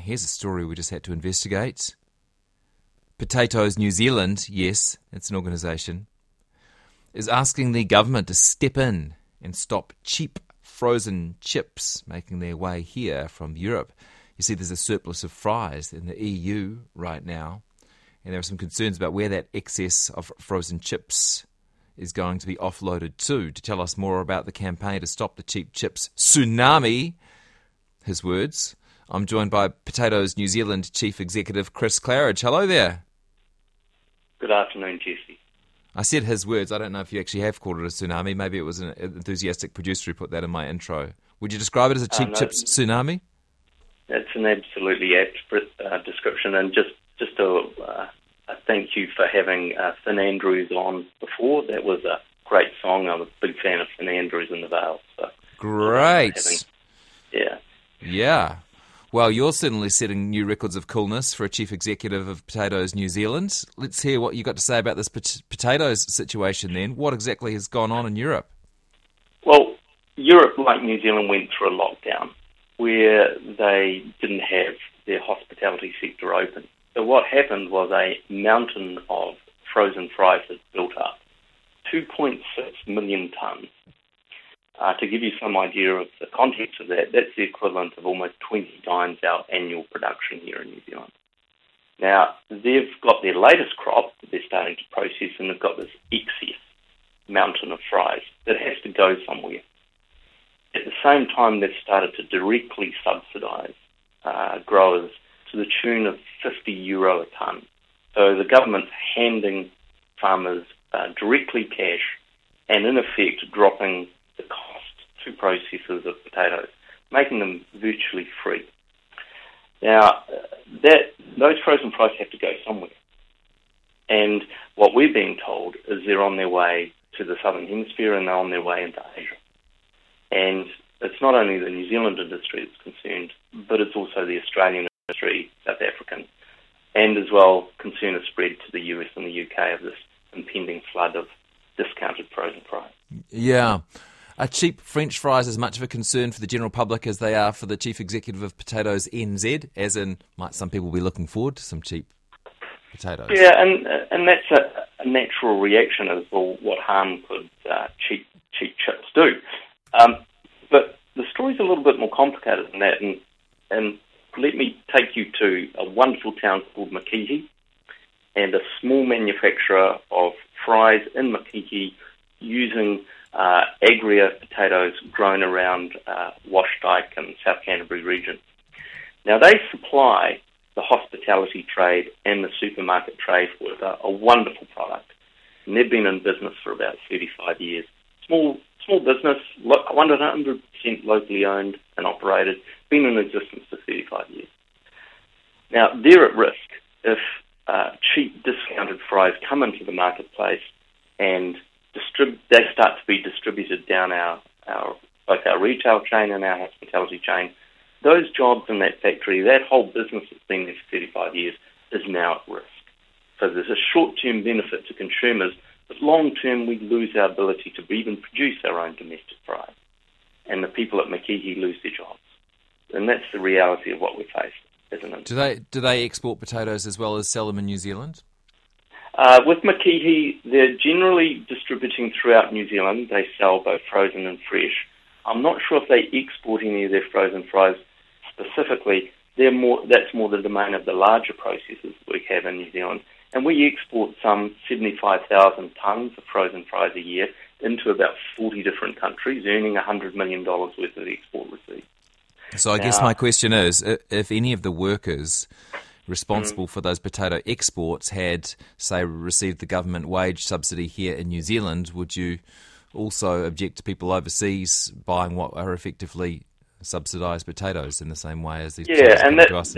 here's a story we just had to investigate. Potatoes New Zealand, yes, it's an organisation, is asking the government to step in and stop cheap frozen chips making their way here from Europe. You see, there's a surplus of fries in the EU right now, and there are some concerns about where that excess of frozen chips is going to be offloaded to. To tell us more about the campaign to stop the cheap chips tsunami, his words, I'm joined by Potatoes New Zealand Chief Executive Chris Claridge. Hello there. Good afternoon, Jesse. I said his words. I don't know if you actually have called it a tsunami. Maybe it was an enthusiastic producer who put that in my intro. Would you describe it as a cheap chips tsunami? That's an absolutely apt description. And just a thank you for having Finn Andrews on before. That was a great song. I'm a big fan of Finn Andrews in the Vale. So great. Yeah. Yeah. Well, you're certainly setting new records of coolness for a chief executive of Potatoes New Zealand. Let's hear what you've got to say about this potatoes situation then. What exactly has gone on in Europe? Well, Europe, like New Zealand, went through a lockdown where they didn't have their hospitality sector open. So what happened was a mountain of frozen fries had built up, 2.6 million tonnes. To give you some idea of the context of that, that's the equivalent of almost 20 times our annual production here in New Zealand. Now, they've got their latest crop that they're starting to process, and they've got this excess mountain of fries that has to go somewhere. At the same time, they've started to directly subsidise growers to the tune of €50 a tonne. So the government's handing farmers directly cash and, in effect, dropping the cost to processors of potatoes, making them virtually free. Now, those frozen fries have to go somewhere. And what we're being told is they're on their way to the Southern Hemisphere and they're on their way into Asia. And it's not only the New Zealand industry that's concerned, but it's also the Australian industry, South African, and as well concern is spread to the US and the UK of this impending flood of discounted frozen fries. Yeah. Are cheap French fries as much of a concern for the general public as they are for the chief executive of Potatoes NZ? As in, might some people be looking forward to some cheap potatoes? Yeah, and that's a natural reaction as well. What harm could cheap chips do? But the story's a little bit more complicated than that, and let me take you to a wonderful town called Makihi, and a small manufacturer of fries in Makihi using Agria potatoes grown around Washdyke and South Canterbury region. Now, they supply the hospitality trade and the supermarket trade with a wonderful product. And they've been in business for about 35 years. Small business, 100% locally owned and operated, been in existence for 35 years. Now, they're at risk if cheap discounted fries come into the marketplace and they start to be distributed down both our retail chain and our hospitality chain. Those jobs in that factory, that whole business that's been there for 35 years, is now at risk. So there's a short-term benefit to consumers, but long-term we lose our ability to even produce our own domestic fries. And the people at Makihi lose their jobs. And that's the reality of what we face, isn't it? Do they export potatoes as well as sell them in New Zealand? With Makihi, they're generally distributing throughout New Zealand. They sell both frozen and fresh. I'm not sure if they export any of their frozen fries specifically. That's more the domain of the larger processors we have in New Zealand. And we export some 75,000 tonnes of frozen fries a year into about 40 different countries, earning $100 million worth of export receipts. So I guess my question is, if any of the workers responsible for those potato exports had, say, received the government wage subsidy here in New Zealand, would you also object to people overseas buying what are effectively subsidised potatoes in the same way as these potatoes come to us?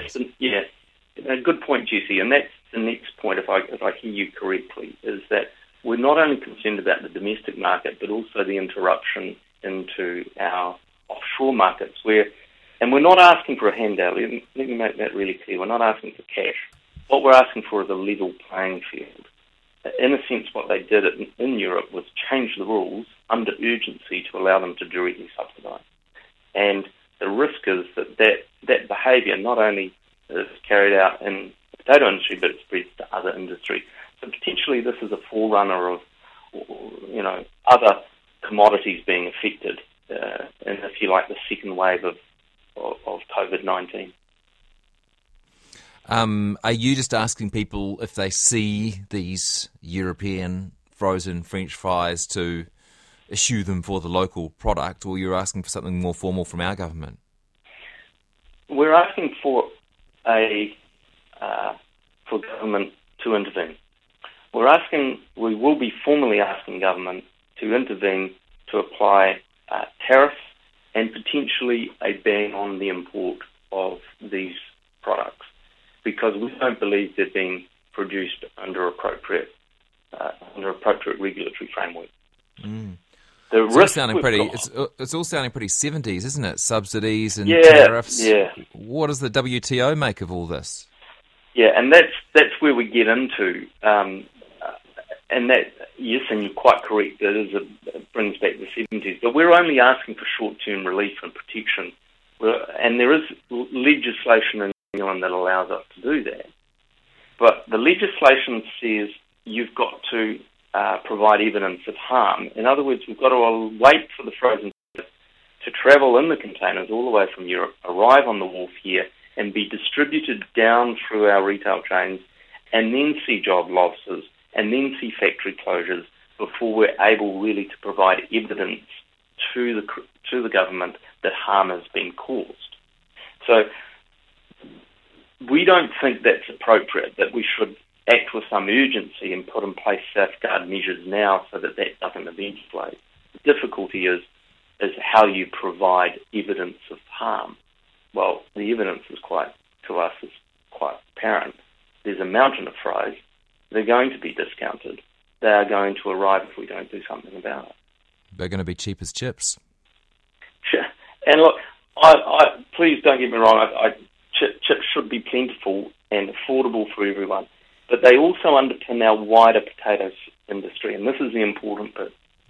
A good point, Jesse, and that's the next point, if I hear you correctly, is that we're not only concerned about the domestic market, but also the interruption into our offshore markets, and we're not asking for a handout. Let me make that really clear. We're not asking for cash. What we're asking for is a level playing field. In a sense, what they did in Europe was change the rules under urgency to allow them to directly subsidise. And the risk is that behaviour not only is carried out in the potato industry, but it spreads to other industries. So potentially this is a forerunner of, other commodities being affected, in, if you like, the second wave of COVID-19. Are you just asking people if they see these European frozen French fries to issue them for the local product, or you're asking for something more formal from our government? We're asking for for government to intervene. We will be formally asking government to intervene to apply tariffs and potentially a ban on the import of these products, because we don't believe they're being produced under appropriate regulatory framework. Mm. It's all sounding pretty 70s, isn't it? Subsidies and tariffs. Yeah. What does the WTO make of all this? Yeah, and that's where we get into, and that, yes, and you're quite correct. It brings back the 70s, but we're only asking for short-term relief and protection, and there is legislation in New Zealand that allows us to do that. But the legislation says you've got to provide evidence of harm. In other words, we've got to wait for the frozen to travel in the containers all the way from Europe, arrive on the wharf here, and be distributed down through our retail chains, and then see job losses, and then see factory closures before we're able really to provide evidence to the government that harm has been caused. So we don't think that's appropriate, that we should act with some urgency and put in place safeguard measures now so that doesn't eventuate. The difficulty is how you provide evidence of harm. Well, the evidence is quite apparent. There's a mountain of fries. They're going to be discounted. They are going to arrive if we don't do something about it. They're going to be cheap as chips. And look, please don't get me wrong. Chips should be plentiful and affordable for everyone. But they also underpin our wider potatoes industry, and this is the important bit,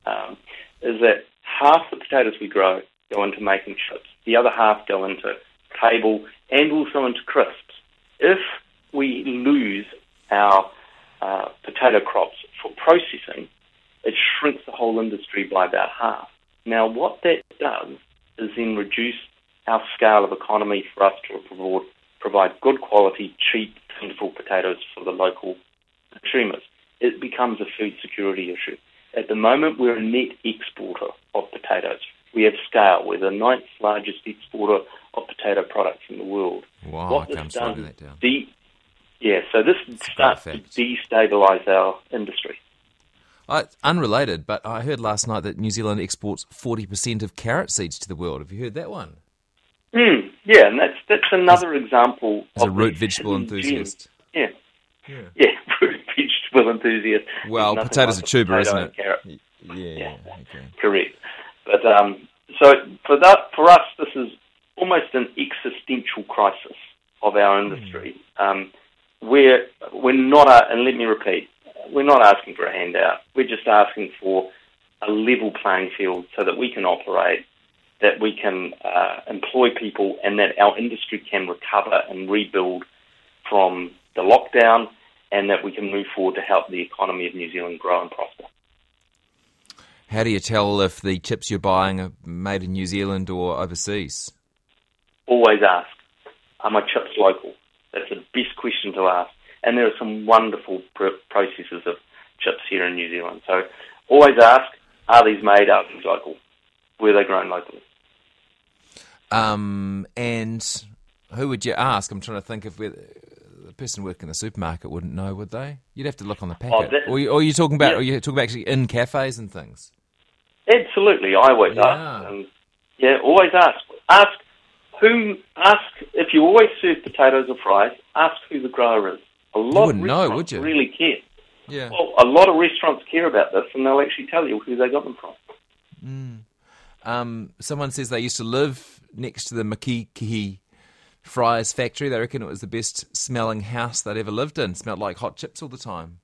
is that half the potatoes we grow go into making chips. The other half go into table and also into crisps. If we lose our potato crops for processing, it shrinks the whole industry by about half. Now, what that does is then reduce our scale of economy for us to provide good quality, cheap, plentiful potatoes for the local consumers. It becomes a food security issue. At the moment, we're a net exporter of potatoes. We have scale. We're the 9th largest exporter of potato products in the world. Wow, I can't slow that down. So this starts to destabilise our industry. Unrelated, but I heard last night that New Zealand exports 40% of carrot seeds to the world. Have you heard that one? Yeah, and that's another example as a root vegetable enthusiast. Yeah, root vegetable enthusiast. Well, potato's a tuber, isn't it? Carrot. Yeah. Okay. Correct. But so for us, this is almost an existential crisis of our industry. We're not, and let me repeat, we're not asking for a handout. We're just asking for a level playing field so that we can operate, that we can employ people, and that our industry can recover and rebuild from the lockdown, and that we can move forward to help the economy of New Zealand grow and prosper. How do you tell if the chips you're buying are made in New Zealand or overseas? Always ask, are my chips local? That's the best question to ask. And there are some wonderful processors of chips here in New Zealand. So always ask, are these made, are these local? Were they grown locally? And who would you ask? I'm trying to think if the person working in the supermarket wouldn't know, would they? You'd have to look on the packet. Or you're talking about, or you're talking about actually in cafes and things? Absolutely, I always ask. And, always ask. Ask if you always serve potatoes or fries. Ask who the grower is. A lot you wouldn't of know, would you? Really care. Yeah. Well, a lot of restaurants care about this, and they'll actually tell you who they got them from. Someone says they used to live next to the Makikihi Fries factory. They reckon it was the best smelling house they'd ever lived in. Smelled like hot chips all the time.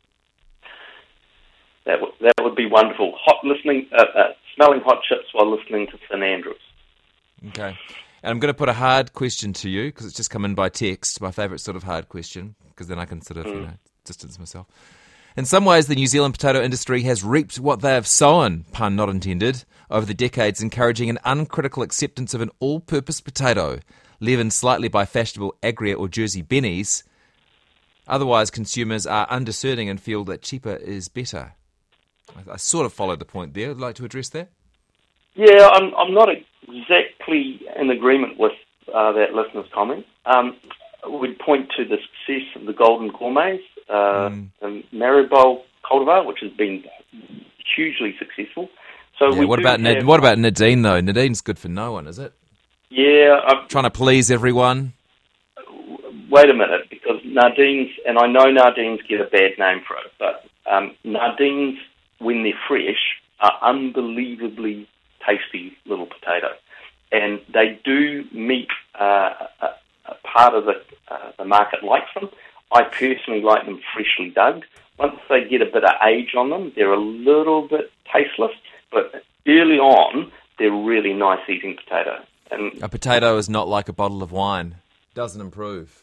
That would be wonderful. Smelling hot chips while listening to St Andrews. Okay. And I'm going to put a hard question to you because it's just come in by text, my favourite sort of hard question, because then I can sort of, distance myself. In some ways, the New Zealand potato industry has reaped what they have sown, pun not intended, over the decades, encouraging an uncritical acceptance of an all-purpose potato, leavened slightly by fashionable Agria or Jersey bennies. Otherwise, consumers are undiscerning and feel that cheaper is better. I sort of followed the point there. Would you like to address that? Yeah, I'm not exactly in agreement with that listener's comment. We'd point to the success of the Golden Gourmets, the Maribel cultivar, which has been hugely successful. So yeah, what about Nadine, though? Nadine's good for no one, is it? Yeah. Trying to please everyone? Wait a minute, because Nadine's, and I know Nadine's get a bad name for it, but Nadine's, when they're fresh, are unbelievably tasty little potato. And they do meet a part of the market likes them. I personally like them freshly dug. Once they get a bit of age on them, they're a little bit tasteless, but early on, they're really nice eating potato. And a potato is not like a bottle of wine. Doesn't improve.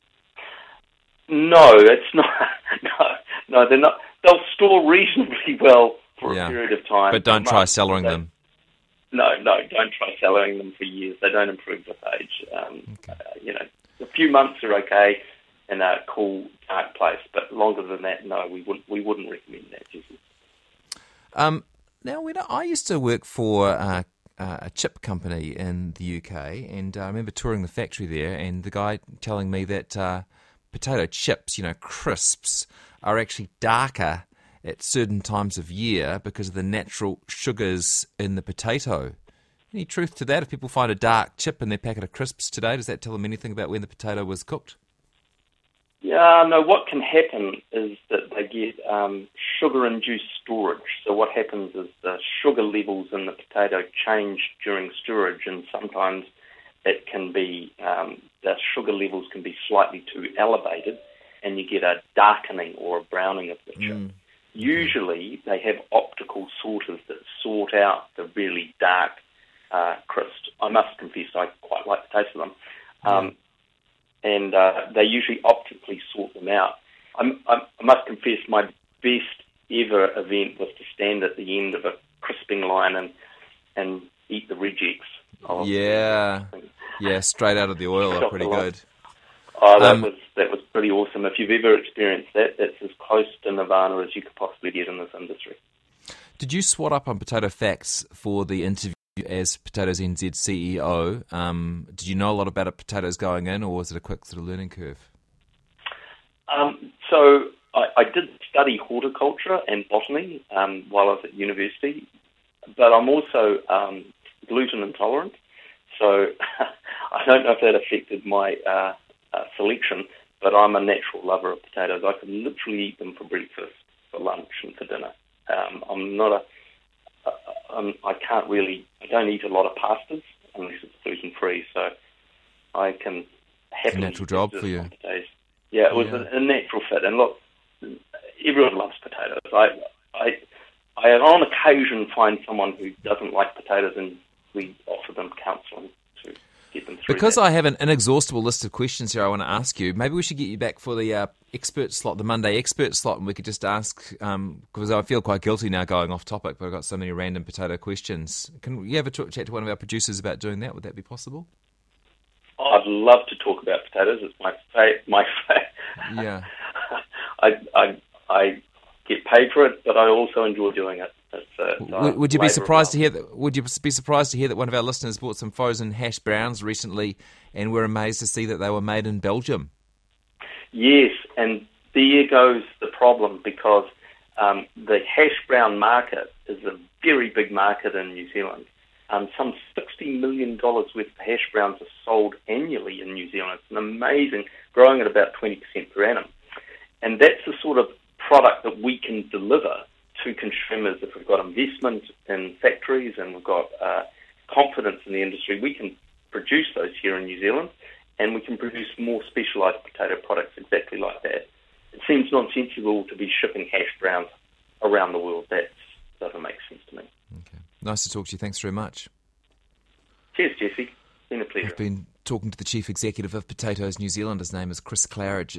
No, it's not. No, they're not. They'll store reasonably well for a period of time. But don't try cellaring them. No, don't try cellaring them for years. They don't improve with age. A few months are okay in a cool, dark place, but longer than that, no, we wouldn't recommend that, Jesse. Now, I used to work for a chip company in the UK, and I remember touring the factory there, and the guy telling me that potato chips, crisps, are actually darker at certain times of year because of the natural sugars in the potato. Any truth to that? If people find a dark chip in their packet of crisps today, does that tell them anything about when the potato was cooked? Yeah, no, what can happen is that they get sugar-induced storage. So what happens is the sugar levels in the potato change during storage, and sometimes it can be, the sugar levels can be slightly too elevated, and you get a darkening or a browning of the chip. Usually they have optical sorters that sort out the really dark crisps. I must confess I quite like the taste of them. And they usually optically sort them out. I must confess my best ever event was to stand at the end of a crisping line and eat the rejects. Yeah, straight out of the oil are pretty good. Oh, that was pretty awesome. If you've ever experienced that, that's as close to nirvana as you could possibly get in this industry. Did you swat up on Potato Facts for the interview as Potatoes NZ CEO? Did you know a lot about potatoes going in, or was it a quick sort of learning curve? So I did study horticulture and botany while I was at university, but I'm also gluten intolerant, so I don't know if that affected my selection, but I'm a natural lover of potatoes. I can literally eat them for breakfast, for lunch, and for dinner. I don't eat a lot of pastas unless it's gluten-free, so I can happily... It's a natural job for you. Potatoes. Yeah, it was a natural fit. And look, everyone loves potatoes. I on occasion find someone who doesn't like potatoes, and we offer them counselling to get them through Because that. I have an inexhaustible list of questions here I want to ask you, maybe we should get you back for the expert slot, the Monday expert slot, and we could just ask, because I feel quite guilty now going off topic, but I've got so many random potato questions. Can you have a chat to one of our producers about doing that? Would that be possible? I'd love to talk about potatoes. It's my favorite. Yeah. I get paid for it, but I also enjoy doing it. Would you be surprised to hear that? Would you be surprised to hear that one of our listeners bought some frozen hash browns recently, and we're amazed to see that they were made in Belgium? Yes, and there goes the problem, because the hash brown market is a very big market in New Zealand. Some $60 million worth of hash browns are sold annually in New Zealand. It's an amazing, growing at about 20% per annum. And that's the sort of product that we can deliver to consumers. If we've got investment in factories and we've got confidence in the industry, we can produce those here in New Zealand, and we can produce more specialised potato products exactly like that. It seems nonsensical to be shipping hash browns around the world. That doesn't make sense to me. Okay. Nice to talk to you. Thanks very much. Cheers, Jesse. It's been a pleasure. I've been talking to the Chief Executive of Potatoes New Zealand. His name is Chris Claridge.